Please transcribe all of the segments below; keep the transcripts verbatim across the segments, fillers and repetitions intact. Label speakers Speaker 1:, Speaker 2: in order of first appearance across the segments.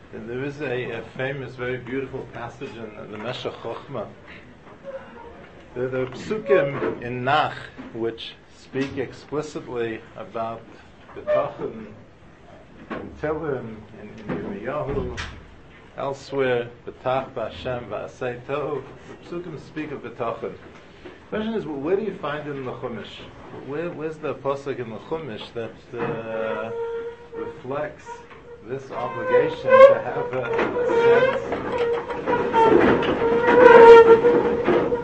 Speaker 1: There is a, a famous, very beautiful passage in the Meshech Chochmah. There, there are psukim in Nach which speak explicitly about B'tachon in Tehillim, in, in Yirmiyahu, elsewhere, B'tach b'Hashem v'asei tov. The psukim speak of B'tachon. The question is, well, where do you find it in the Chumash? Where, where's the pasuk in the Chumash that uh, reflects this obligation to have a, a sense?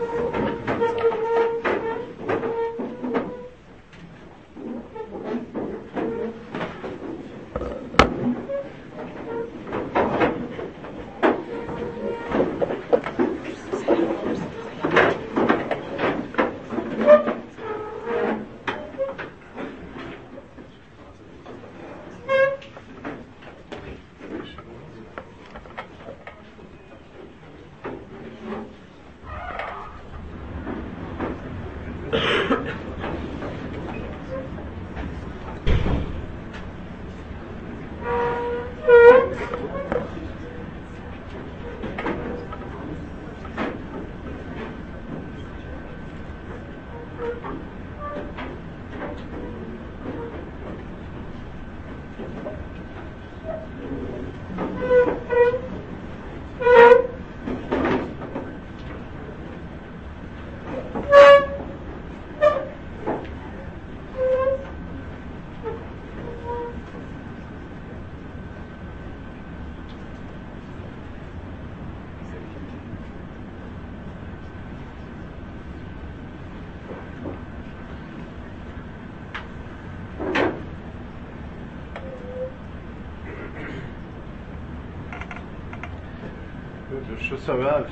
Speaker 1: The,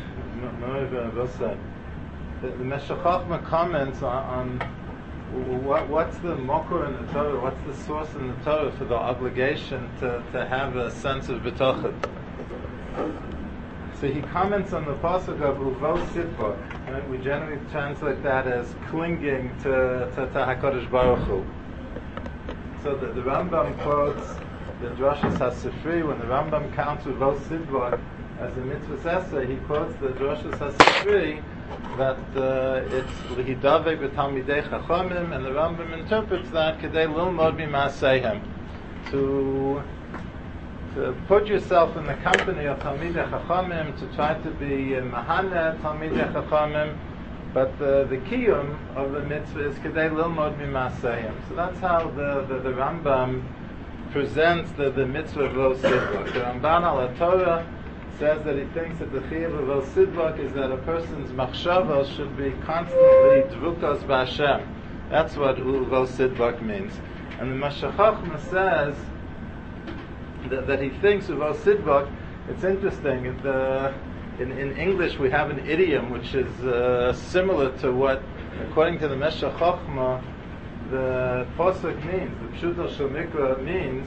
Speaker 1: the Meshech Chochmah comments on, on what, what's the mokor in the Torah, what's the source in the Torah for the obligation to, to have a sense of b'tachon. So he comments on the pasuk of Uvo Sidbok. Right? We generally translate that as clinging to, to, to HaKadosh Baruch Hu. So the, the Rambam quotes the Drashas HaSifri, when the Rambam counts Uvo Sidbok as a mitzvah essay, he quotes the Drashas HaSifri that uh, it's L'hidavek b'talmidei chachamim, and the Rambam interprets that Kedei lilmod b'maaseihem, to to put yourself in the company of talmidei chachamim, to try to be uh, mahane talmidei chachamim, but uh, the kiyum of the mitzvah is Kedei lilmod b'maaseihem. So that's how the, the, the Rambam presents the, the mitzvah of Lo Sidbok. The Ramban al Torah says that he thinks that the chiyuv of Lo Sidbok is that a person's machshava should be constantly dvukas b'Hashem. That's what Lo Sidbok means. And the Meshech Chochmah says that, that he thinks of Lo Sidbok. It's interesting. The, in, in English, we have an idiom which is uh, similar to what, according to the Meshech Chochmah, the pasuk means. The Pshuto Shel Mikra means,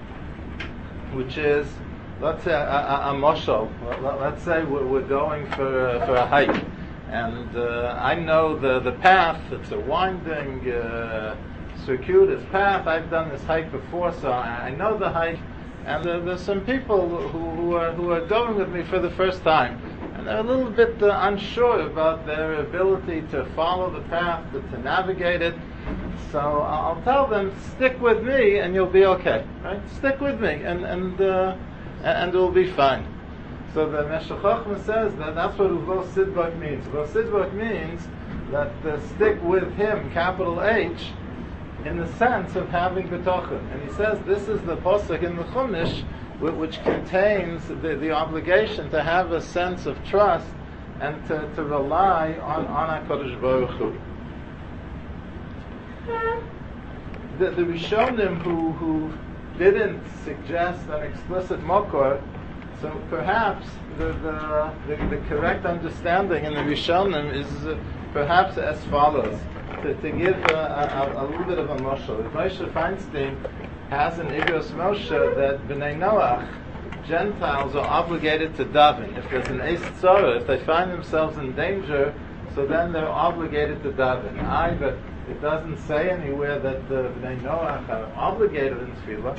Speaker 1: which is, let's say a, a, a moshel. Let's say we're, we're going for a, for a hike, and uh, I know the, the path. It's a winding, uh, circuitous path. I've done this hike before, so I, I know the hike. And uh, there's some people who, who are who are going with me for the first time, and they're a little bit uh, unsure about their ability to follow the path, to, to navigate it. So I'll tell them, stick with me, and you'll be okay. Right? Stick with me, and and. Uh, and it will be fine. So the Meshech Chochmah says that that's what Uvo Sidbok means. Uvo Sidbok means that uh, stick with him, capital H, in the sense of having b'tachon. And he says this is the pasuk in the Chumash which contains the, the obligation to have a sense of trust and to, to rely on, on HaKadosh Baruch Hu. The, the Rishonim who, who didn't suggest an explicit mokor, so perhaps the, the, the, the correct understanding in the Rishonim is uh, perhaps as follows, to, to give a, a, a little bit of a moshel. Moshe Feinstein has an Igros Moshe that B'nai Noach, Gentiles, are obligated to daven. If there's an Eis Tzara, if they find themselves in danger, so then they're obligated to daven. I, but it doesn't say anywhere that the B'nai Noach are obligated in tefillah. It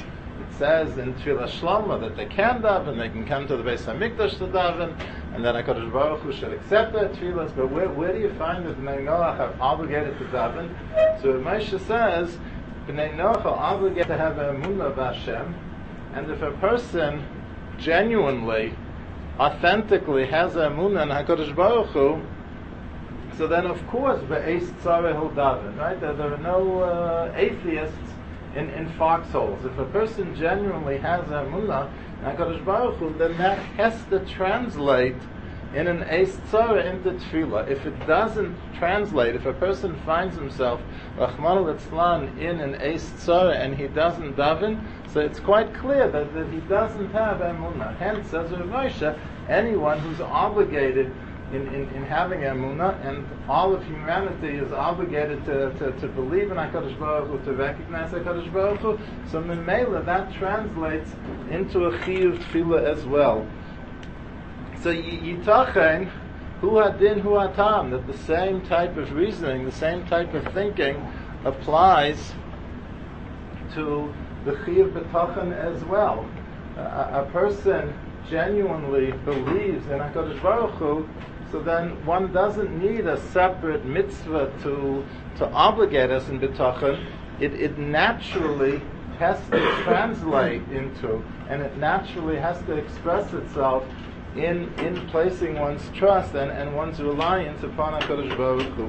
Speaker 1: says in Tefillah Shloma that they can daven, they can come to the Beis Hamikdash to daven, and that HaKadosh Baruch Hu should accept their tefillahs. But where, where do you find that Bnei Noach are obligated to daven? So Moshe says, Bnei Noach are obligated to have a emunah b'Hashem, and if a person genuinely, authentically has a emunah in HaKadosh Baruch Hu, so then of course be'eis tzareh he'll daven, right? There, there are no uh, atheists in, in foxholes. If a person genuinely has a emunah in HaKadosh Baruch Hu, then that has to translate in an eis tzareh into tefillah. If it doesn't translate, if a person finds himself Rachmana litzlan in an eis tzareh and he doesn't daven, so it's quite clear that, that he doesn't have emunah. Hence, says Rav Moshe, anyone who's obligated in, in, in having emunah, and all of humanity is obligated to, to, to believe in HaKadosh Baruch Hu, to recognize HaKadosh Baruch Hu, so Memela, that translates into a chiyuv tefillah as well. So Yitachen, hu hadin hu hatam, that the same type of reasoning, the same type of thinking applies to the chiyuv b'tachan as well. A, a person genuinely believes in HaKadosh Baruch Hu, so then one doesn't need a separate mitzvah to to obligate us in b'tachan. It, it naturally has to translate into, and it naturally has to express itself in in placing one's trust and, and one's reliance upon HaKadosh Baruch Hu.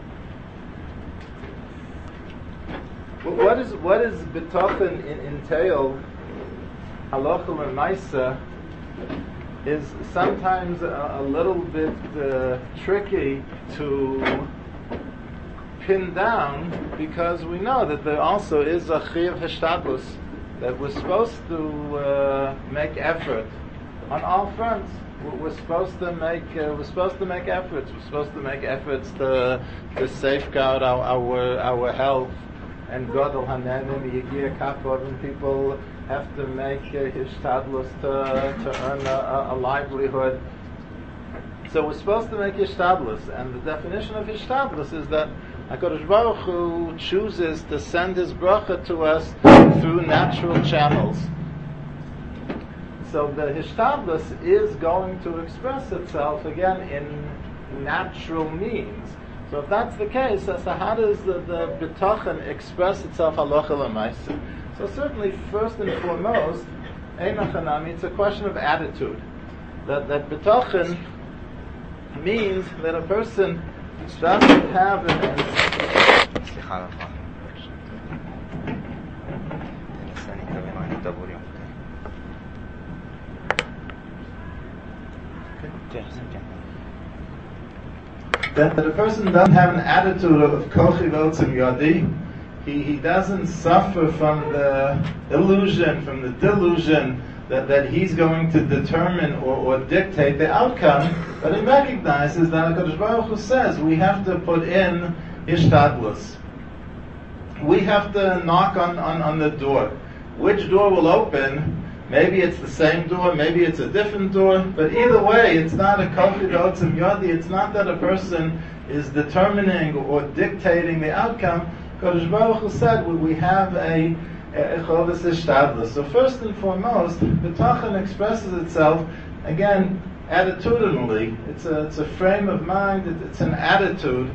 Speaker 1: What is what is b'tachan in, entail, halacha l'maisa, is sometimes a, a little bit uh, tricky to pin down, because we know that there also is a chiyuv hishtadlus, that we're supposed to uh, make effort on all fronts. We're supposed to make uh, we're supposed to make efforts. We're supposed to make efforts to to safeguard our our, our health. And Gadol Hanenim Yigia Kafod, and people have to make uh, hishtadlus to to earn a, a livelihood. So we're supposed to make hishtadlus, and the definition of hishtadlus is that HaKadosh Baruch Hu chooses to send His bracha to us through natural channels. So the hishtadlus is going to express itself again in natural means. So if that's the case, so how does the, the b'tachan express itself halacha l'maisa? So certainly, first and foremost, einachanami, it's a question of attitude. That that b'tachan means that a person doesn't have an... That the person doesn't have an attitude of kochi v'otzim yadi. He he doesn't suffer from the illusion, from the delusion that, that he's going to determine or, or dictate the outcome, but he recognizes that HaKadosh Baruch Hu says we have to put in hishtadlus. We have to knock on, on, on the door. Which door will open? Maybe it's the same door, maybe it's a different door, but either way, it's not a kochi v'otzim yadi. It's not that a person is determining or dictating the outcome. Kadosh Baruch Hu said we, we have a chovis hishtadlus. So first and foremost, b'tachan expresses itself again attitudinally. It's a it's a frame of mind. It, it's an attitude.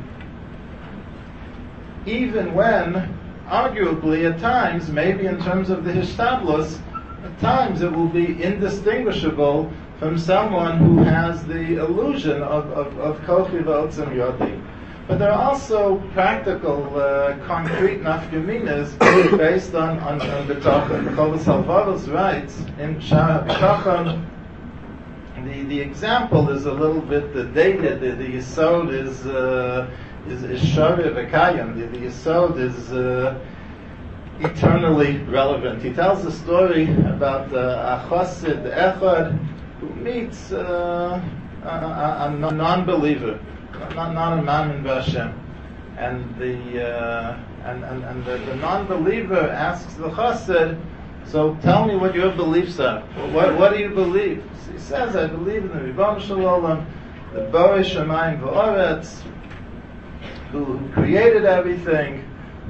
Speaker 1: Even when, arguably, at times, maybe in terms of the hishtadlus, at times it will be indistinguishable from someone who has the illusion of of, of kochi v'otzim yodi. But there are also practical, uh, concrete nafkaminas based on on, on b'tachan. Chovos Halvados writes in Shara B'tachan, the the example is a little bit the dated. The, the yesod is uh, is is shari v'kayim. The, the yesod is uh, eternally relevant. He tells a story about uh, a chassid echad who meets uh, a, a, a non-believer, not, not a mammon b'Hashem, and the uh, and and, and the, the non-believer asks the chassid, "So tell me what your beliefs are. What what do you believe?" He says, "I believe in the Ribono Shel Olam, the Borei Shemayim v'Oretz, who, who created everything, who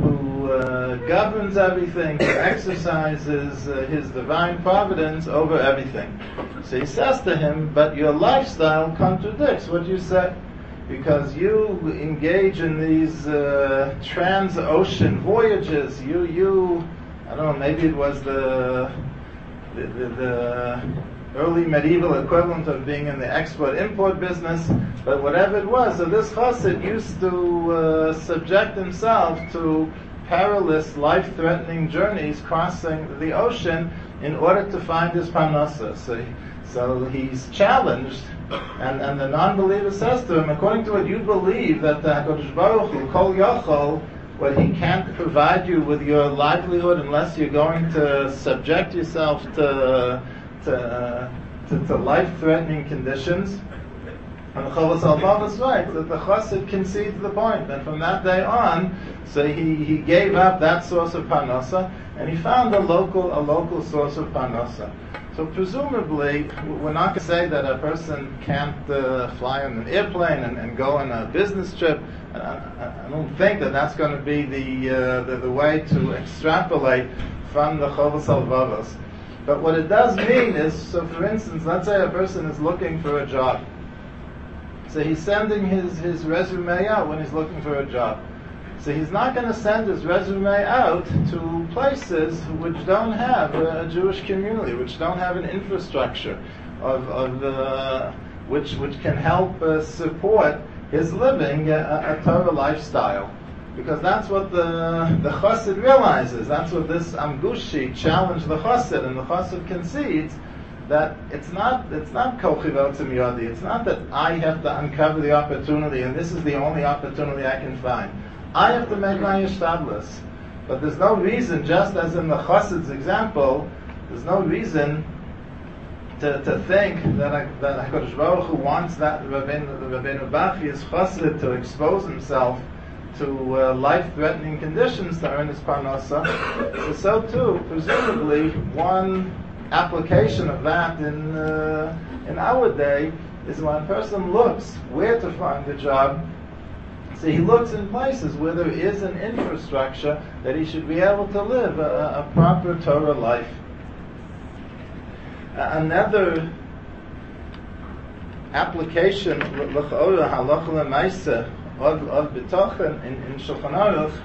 Speaker 1: who uh, governs everything, who exercises uh, his divine providence over everything. So he says to him, but your lifestyle contradicts what you say, because you engage in these uh, trans-ocean voyages. You, you, I don't know, maybe it was the the, the, the early medieval equivalent of being in the export-import business, but whatever it was, so this chassid used to uh, subject himself to perilous, life-threatening journeys crossing the ocean in order to find his parnasa. So, so he's challenged, and, and the non-believer says to him, according to what you believe, that the HaKadosh Baruch Hu, Kol Yochol, what he can't provide you with your livelihood unless you're going to subject yourself to To, uh, to, to life-threatening conditions. And the Chovos HaLevavos is right, that the chassid concedes the point. And from that day on, so he, he gave up that source of parnasa, and he found a local a local source of parnasa. So presumably, we're not going to say that a person can't uh, fly on an airplane and, and go on a business trip. I, I, I don't think that that's going to be the, uh, the, the way to extrapolate from the Chovos HaLevavos. But what it does mean is, so for instance, let's say a person is looking for a job. So he's sending his, his resume out when he's looking for a job. So he's not going to send his resume out to places which don't have a, a Jewish community, which don't have an infrastructure of, of uh, which which can help uh, support his living a, a Torah lifestyle. Because that's what the the chassid realizes. That's what this Amgushi challenged the chassid, and the chassid concedes that it's not it's not kochi v'otzim yodi. It's not that I have to uncover the opportunity, and this is the only opportunity I can find. I have to make my yishtadlus. But there's no reason, just as in the chassid's example, there's no reason to to think that I, that HaKadosh Baruch Hu wants that Rabbeinu Rabbeinu Bachya's chassid to expose himself to uh, life-threatening conditions to earn his parnasa. So, so too, presumably, one application of that in uh, in our day is when a person looks where to find a job. So he looks in places where there is an infrastructure that he should be able to live a, a proper Torah life. Uh, another application, l'cha'ora halacha l'maisa, of of betochen in in Shulchan Aruch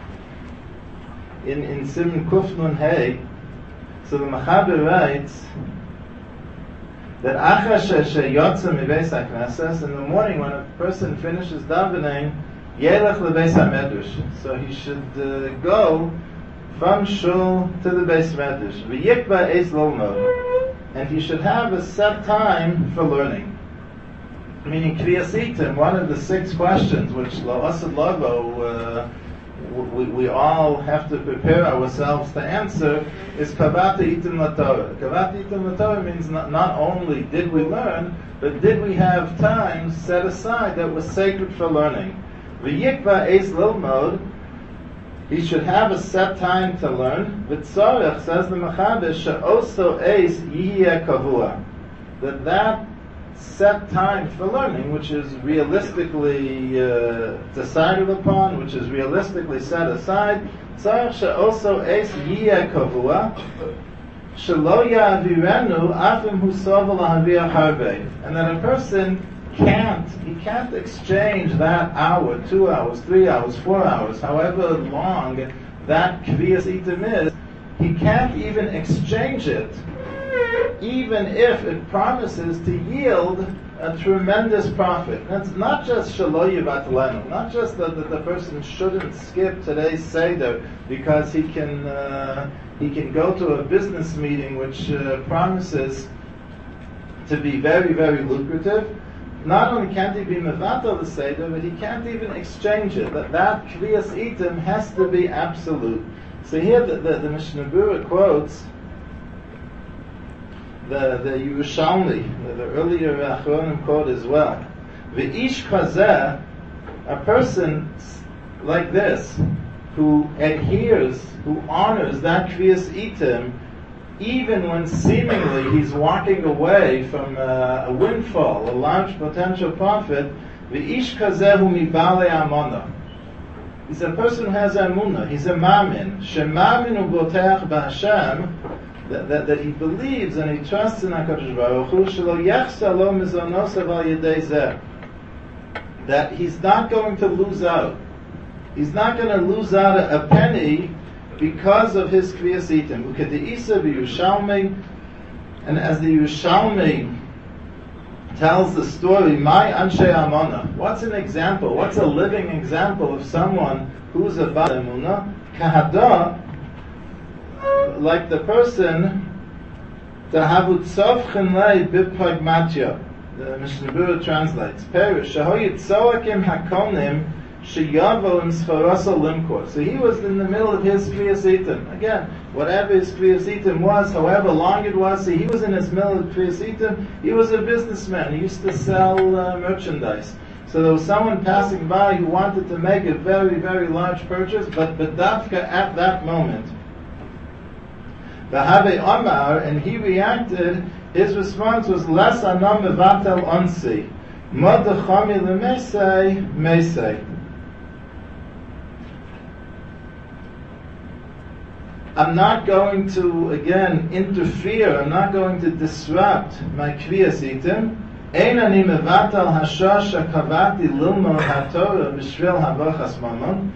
Speaker 1: in in Siman Kuf Nun Hey. So the Machaber writes that achar sheyotza mibeis hakneses, in the morning when a person finishes davening, yelech lebeis hamedrash. So he should uh, go from shul to the beis medrash. V'yikba eis lilmod, and he should have a set time for learning. Meaning Kriyas Itim, one of the six questions which La'asad Lavo uh, we, we all have to prepare ourselves to answer is Kavata Itim LaTorah. Kavata Itim LaTorah means not, not only did we learn, but did we have time set aside that was sacred for learning. V'yikva Eis Lilmod, he should have a set time to learn. V'tzorech, says the Machaber, she'oso Eis Yihye Kavua, that that set time for learning, which is realistically uh, decided upon, which is realistically set aside, also es yiyeh kavua, shelo ya'avirenu afim hu sovel lahavir harbe, and that a person can't, he can't exchange that hour, two hours, three hours, four hours, however long that Kriyas Itim is, he can't even exchange it, even if it promises to yield a tremendous profit. That's not just shelo yivatlenu, not just that, that the person shouldn't skip today's seder because he can uh, he can go to a business meeting which uh, promises to be very, very lucrative. Not only can't he be mevatel the seder, but he can't even exchange it. That that Kriyas Itim has to be absolute. So here the, the, the Mishnah Berurah quotes the the Yerushalmi, the, the earlier Achronim quote as well. V'ish chazeh, a person like this, who adheres, who honors that Kriyas Itim, even when seemingly he's walking away from uh, a windfall, a large potential profit, v'ish chazeh hu mibale amona. He's a person who has emunah. He's a mamin. Shemamin uboteach b'Hashem, that, that, that he believes and he trusts in HaKadosh Baruch Hu, shelo yachsa lo mizonosav al yedei zeh. That he's not going to lose out. He's not going to lose out a, a penny because of his Kriyas Itim. Ukedeisa v'Yushalmi, and as the Yerushalmi tells the story, my Anshe Amona. What's an example? What's a living example of someone who's a Bal Emunah? Kahada, like the person Tahavut Sof Chenlei B'Pragmatya. The Mishnah Berurah translates. Perish Shahoyit Tzoakim Hakonim Sheyavo and Sfarasa Limkor. So he was in the middle of his Kriyas Itim. Again, whatever his Kriyas Itim was, however long it was, so he was in his middle of Kriyas Itim. He was a businessman. He used to sell uh, merchandise. So there was someone passing by who wanted to make a very, very large purchase, but but Dafka at that moment. V'havei Omar, and he reacted. His response was less anam mevatel onsi, mod chami lemesei mesei. I'm not going to, again, interfere. I'm not going to disrupt my Kriyas Itim. Ein ani mevatel hashosh hakavati lilmod haTorah b'shvil habachas mamon.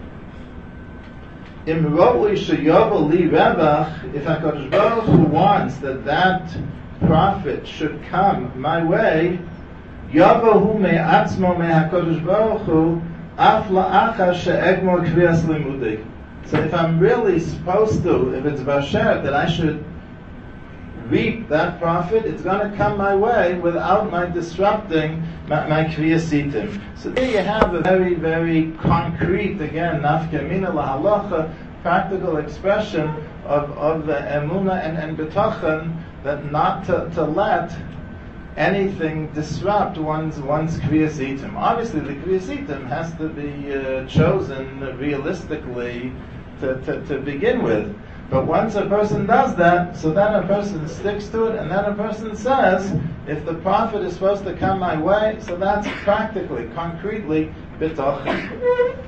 Speaker 1: Im ro'ui sheyovel li revach, if HaKadosh Baruch Hu wants that that profit should come my way, yovahu me'atzmo me'HaKadosh Baruch Hu af la'achar she'egmor kriyas limudi. So if I'm really supposed to, if it's Basher, that I should reap that profit, it's going to come my way without my disrupting my, my Kriyas Itim. So there you have a very, very concrete, again, Nafka Mina Lahalacha, practical expression of, of the Emunah and, and B'tachan, that not to, to let anything disrupt one's one's Kriyas Itim. Obviously, the Kriyas Itim has to be uh, chosen realistically to, to, to begin with. But once a person does that, so then a person sticks to it, and then a person says, if the profit is supposed to come my way, so that's practically, concretely, B'tachan.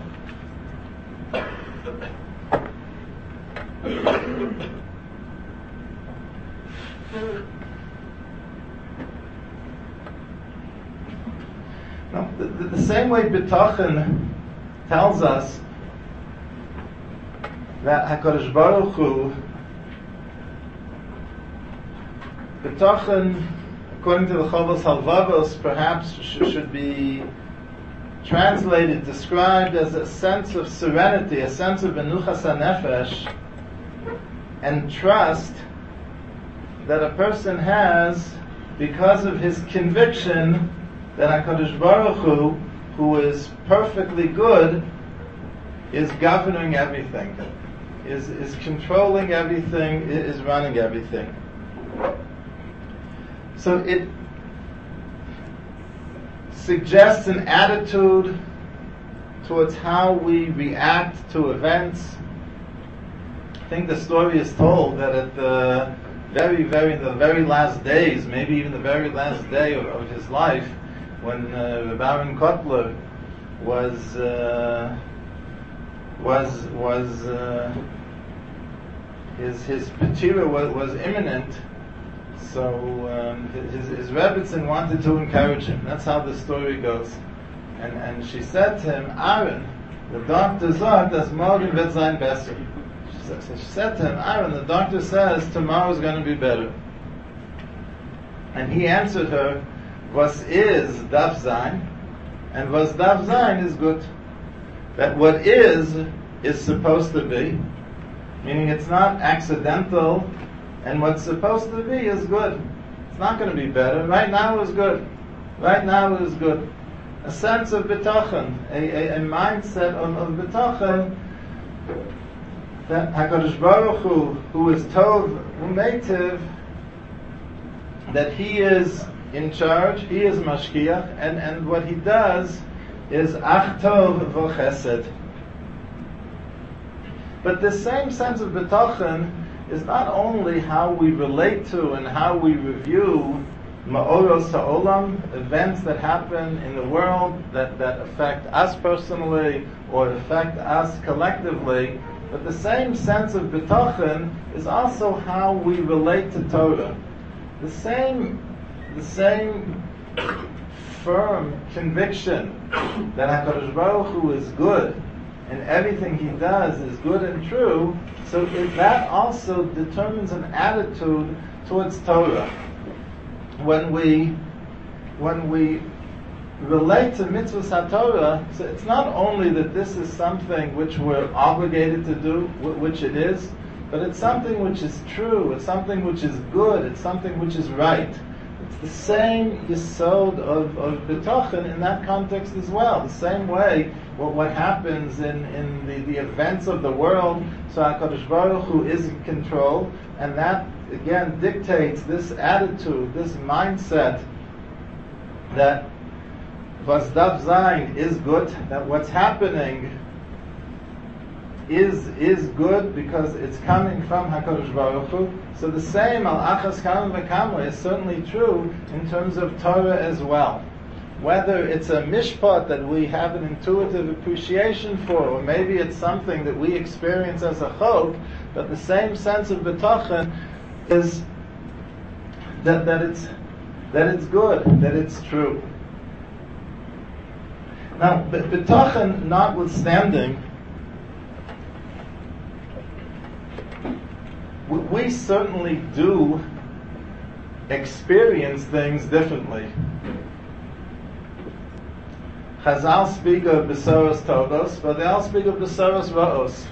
Speaker 1: Now, the, the, the same way B'tachan tells us that HaKadosh Baruch Hu, B'tachan, according to the Chovos Halvavos, perhaps sh- should be translated, described as a sense of serenity, a sense of Menuchas HaNefesh, and trust that a person has because of his conviction that HaKadosh Baruch Hu, who is perfectly good, is governing everything, is is controlling everything, is running everything. So it suggests an attitude towards how we react to events. I think the story is told that at the very, very, the very last days, maybe even the very last day of, of his life, when uh, Baron Kotler was uh, was was uh, his his patira was, was imminent, so um, his his Rebbetzin wanted to encourage him. That's how the story goes, and and she said to him, Aaron, the doctor sagt, dass morgen wird sein besser. So she said to him, Aaron, the doctor says tomorrow's going to be better, and he answered her, was is darf sein, and was darf sein is good. That what is, is supposed to be, meaning it's not accidental, and what's supposed to be is good. It's not going to be better. Right now is good. Right now is good. A sense of B'tachan, a, a, a mindset of, of B'tachan, that HaKadosh Baruch Hu, who is Tov U'Meitiv, that He is in charge, He is Mashkiach, and, and what He does is Ach Tov V'Chesed. But this same sense of B'tachan is not only how we relate to and how we review ma'oros ha'olam, events that happen in the world that, that affect us personally or affect us collectively. But the same sense of bitachon is also how we relate to Torah. The same, the same firm conviction that HaKadosh Baruch Hu is good and everything He does is good and true, so it, that also determines an attitude towards Torah. When we, when we relate to mitzvahs HaTorah, so it's not only that this is something which we're obligated to do, which it is, but it's something which is true, it's something which is good, it's something which is right. It's the same yesod of, of bitachon in that context as well. The same way what, what happens in, in the, the events of the world, so HaKadosh Baruch Hu is in control, and that again dictates this attitude, this mindset that was dav zayin is good, that what's happening is is good because it's coming from HaKadosh Baruch Hu. So the same al achas kama v'kama is certainly true in terms of Torah as well. Whether it's a mishpat that we have an intuitive appreciation for, or maybe it's something that we experience as a chok, but the same sense of bitachon is that, that it's that it's good, that it's true. Now, bitachon notwithstanding, we certainly do experience things differently. Chazal speak of besoros tovos, but they all speak of besoros ra'os.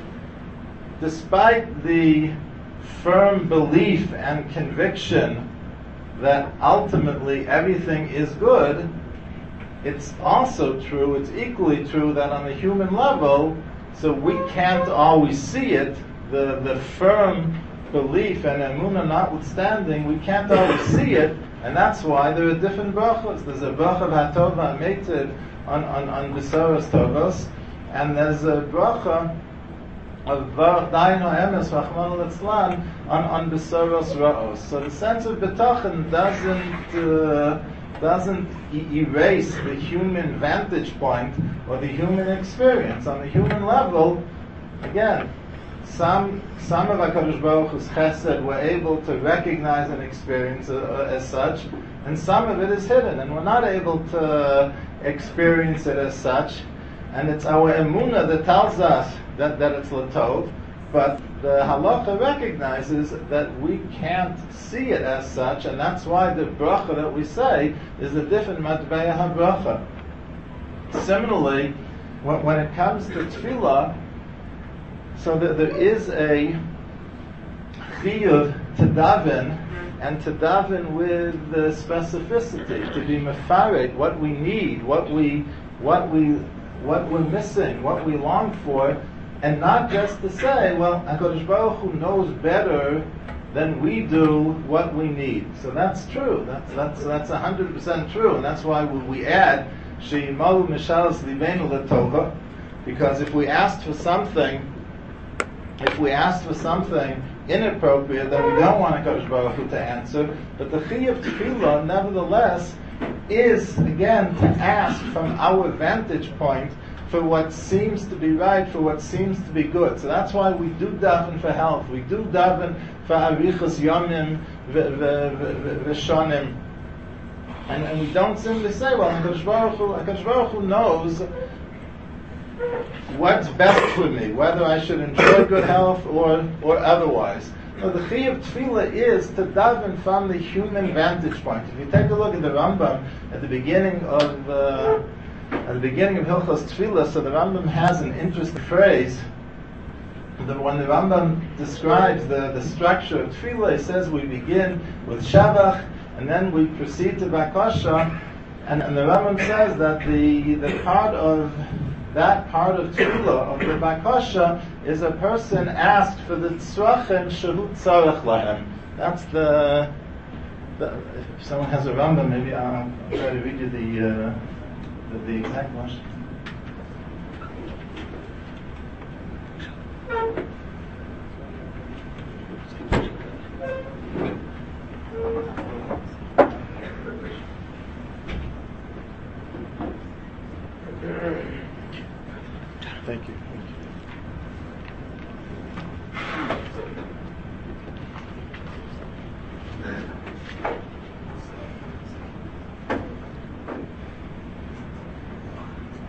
Speaker 1: Despite the firm belief and conviction that ultimately everything is good, it's also true, it's equally true that on the human level, so we can't always see it, the, the firm belief and emunah notwithstanding, we can't always see it, and that's why there are different brachos. There's a bracha of hatova ametiv on, on, on besoros tovos, and there's a bracha of varach daino emes rachmana litzlan on, on besoros ra'os. So the sense of bitachon doesn't uh, doesn't e- erase the human vantage point or the human experience. On the human level, again, some some of HaKadosh Baruch Hu's chesed we're able to recognize and experience uh, as such, and some of it is hidden, and we're not able to experience it as such. And it's our emunah that tells us that, that it's latov, but the halacha recognizes that we can't see it as such, and that's why the bracha that we say is a different matbeya habracha. Similarly, when, when it comes to tefillah, so that there is a chiyuv to daven, and to daven with uh, specificity, to be mefarek what we need, what we, what we, what we're missing, what we long for, and not just to say, well, HaKadosh Baruch Hu knows better than we do what we need. So that's true. That's that's that's a hundred percent true, and that's why we, we add she'imalu mishalas libenu letova, because if we asked for something, if we asked for something inappropriate, then we don't want HaKadosh Baruch Hu to answer. But the chiyuv tefillah, nevertheless, is again to ask from our vantage point for what seems to be right, for what seems to be good. So that's why we do daven for health. We do daven for arichas yomim v'shonim. And, and we don't simply say, well, HaKadosh Baruch Hu, HaKadosh Baruch Hu knows what's best for me, whether I should enjoy good health or, or otherwise. So the chiyuv tefillah is to daven from the human vantage point. If you take a look at the Rambam at the beginning of uh, At the beginning of Hilchos Tefillah, so the Rambam has an interesting phrase. That when the Rambam describes the, the structure of Tefillah, he says we begin with Shabach, and then we proceed to Bakasha, and, and the Rambam says that the the part of that part of Tefillah, of the Bakasha, is a person asked for the tzrachim shehu tzarech lahem. That's the, the, if someone has a Rambam, maybe I'll, I'll try to read you the uh, The, the exact one.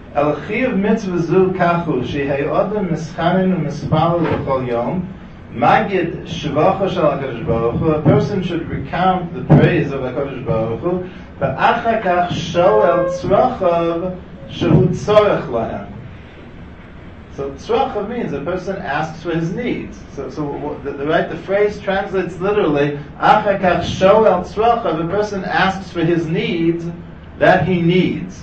Speaker 1: El chiv mitzvah zu kachu, shehei odem mischanin u'mispalel l'chol yom, magid shvacha shel HaKadosh Baruch Hu, a person should recount the praise of HaKadosh Baruch Hu, v'achar kach shoel tzrachav shehu tzorech lahem. So tzrachav means a person asks for his needs. So, so the, the right, the phrase translates literally, achar kach shoel tzrachav, a person asks for his needs that he needs.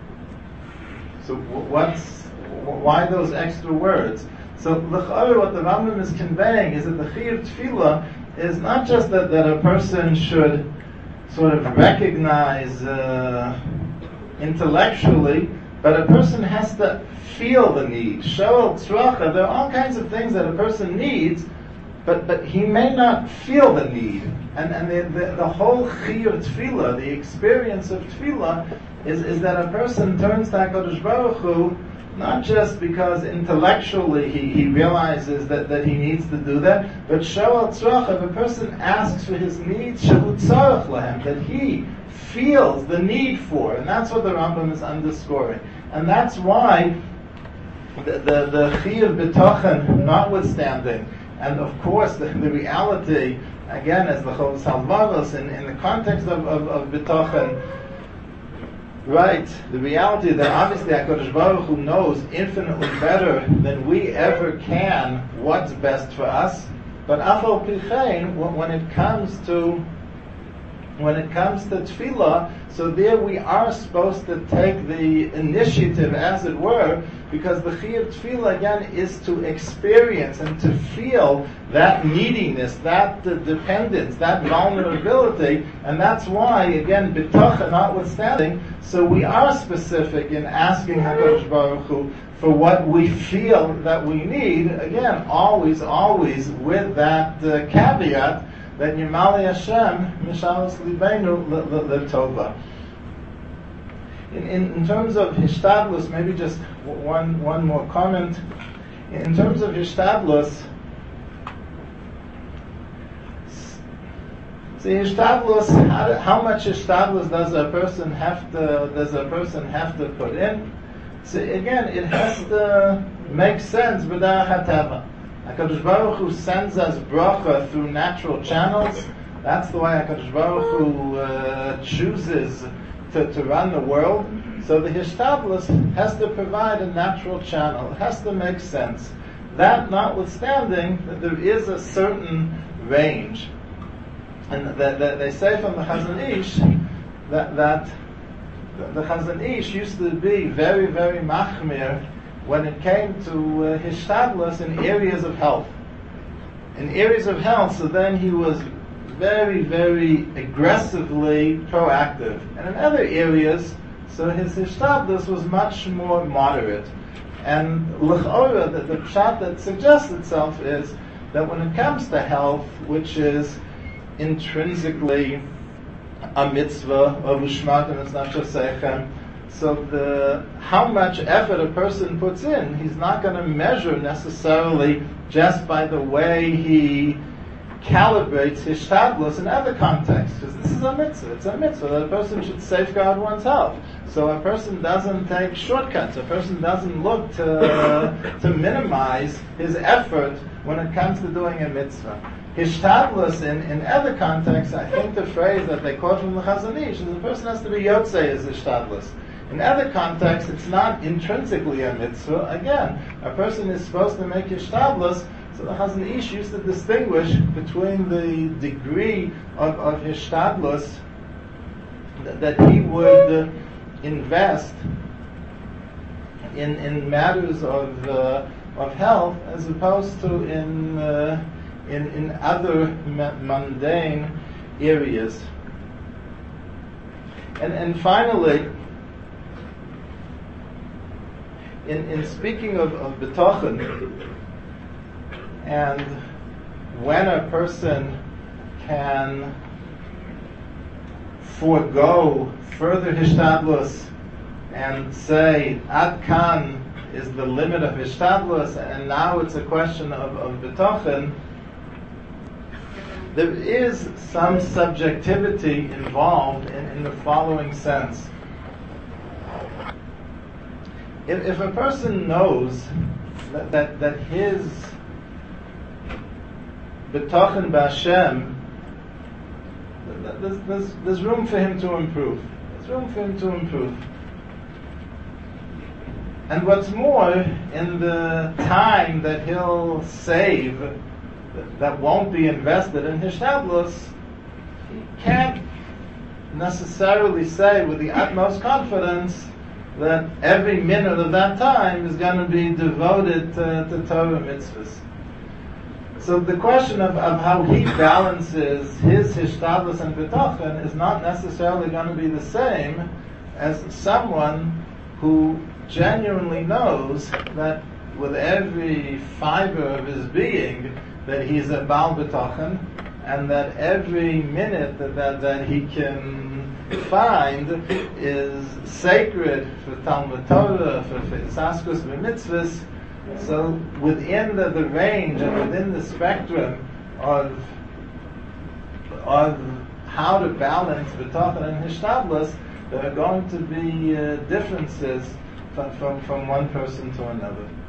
Speaker 1: So what's, why those extra words? So l'cha'or, what the Rambam is conveying is that the chiyuv tefillah is not just that, that a person should sort of recognize uh, intellectually, but a person has to feel the need. Shoel tzracha, there are all kinds of things that a person needs, but, but he may not feel the need. And, and the, the, the whole chiyuv tefillah, the experience of tefillah, is, is that a person turns to HaKadosh Baruch Hu, not just because intellectually he, he realizes that, that he needs to do that, but shoel tzracha, if a person asks for his needs, shehu tzorech lahem, that he feels the need for, and that's what the Rambam is underscoring. And that's why the the, the chiyuv b'tochen notwithstanding, and of course the, the reality, again, as the Chovos Halevavos, in, in the context of, of, of b'tochen, right, the reality that obviously HaKadosh Baruch Hu knows infinitely better than we ever can what's best for us, but afal pichein, when it comes to when it comes to tefillah, so there we are supposed to take the initiative, as it were, because the chiyuv tefillah again is to experience and to feel that neediness, that uh, dependence, that vulnerability, and that's why, again, b'tochen notwithstanding, so we are specific in asking HaKadosh Baruch Hu for what we feel that we need, again, always, always with that uh, caveat, that Yimali Hashem Mishalos Libeinu L'Tova. In, in in terms of Hishtadlus, maybe just one one more comment. In terms of Hishtadlus, see Hishtadlus, how, how much Hishtadlus does a person have to does a person have to put in? So again, it has to make sense b'derech hateva. HaKadosh Baruch Hu sends us bracha through natural channels. That's the way HaKadosh Baruch Hu uh, chooses to, to run the world. So the Hishtadlus has to provide a natural channel. It has to make sense. That notwithstanding, that there is a certain range. And that, that they say from the Chazon Ish that, that the Chazon Ish used to be very, very machmir when it came to uh, Hishtadlus in areas of health. In areas of health, so then he was very, very aggressively proactive. And in other areas, so his Hishtadlus was much more moderate. And l'ch'ora, the, the pshat that suggests itself is that when it comes to health, which is intrinsically a mitzvah of ushmat, and it's not just seichem, so the how much effort a person puts in, he's not going to measure necessarily just by the way he calibrates his hishtadlus in other contexts. Because this is a mitzvah. It's a mitzvah that a person should safeguard one's health. So a person doesn't take shortcuts. A person doesn't look to to minimize his effort when it comes to doing a mitzvah. Hishtadlus in, in other contexts, I think the phrase that they quote from the Chazon Ish is the person has to be yotzei as hishtadlus. In other contexts, it's not intrinsically a mitzvah. Again, a person is supposed to make hishtadlus. So the Chazon Ish used to distinguish between the degree of, of hishtadlus that, that he would uh, invest in in matters of uh, of health, as opposed to in uh, in in other mundane areas. And and finally, in in speaking of of betochen, and when a person can forego further hishtadlus and say ad kan is the limit of hishtadlus, and now it's a question of, of betochen, there is some subjectivity involved in, in the following sense. if, if a person knows that, that, that his betochen b'Hashem, there's, there's, there's room for him to improve. There's room for him to improve. And what's more, in the time that he'll save, that, that won't be invested in Hishtadlus, he can't necessarily say with the utmost confidence that every minute of that time is going to be devoted to, to Torah mitzvahs. So the question of, of how he balances his Hishtadlus and B'tochen is not necessarily going to be the same as someone who genuinely knows that with every fiber of his being that he's a Baal B'tochen, and that every minute that, that, that he can find is sacred for Talmud Torah, for Isaskus v'mitzvahs. So within the, the range and within the spectrum of of how to balance B'tochen and Hishtadlus, there are going to be uh, differences from, from, from one person to another.